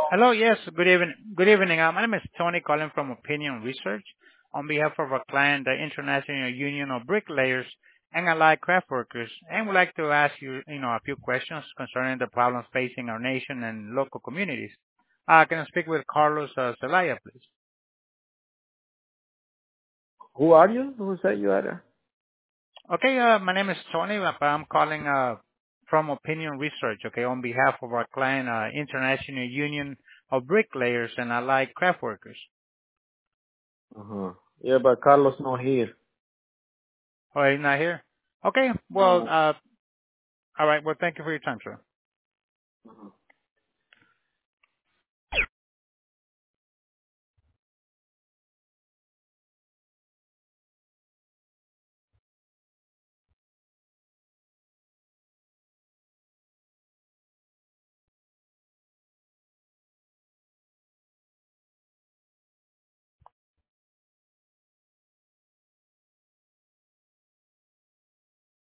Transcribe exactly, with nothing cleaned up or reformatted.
Hello. Yes, good evening. Good evening. Uh, My name is Tony calling from Opinion Research on behalf of our client, the International Union of Bricklayers and Allied Craft Workers, and would like to ask you, you know, a few questions concerning the problems facing our nation and local communities. Uh, Can I speak with Carlos uh, Zelaya, please? Who are you? Who said you are? Okay, uh, my name is Tony. uh, I'm calling uh, from Opinion Research, okay, on behalf of our client, uh, International Union of Bricklayers and Allied Craft Workers. Uh-huh. Yeah, but Carlos not here. Oh, he's not here? Okay, well, No. uh, all right. Well, thank you for your time, sir.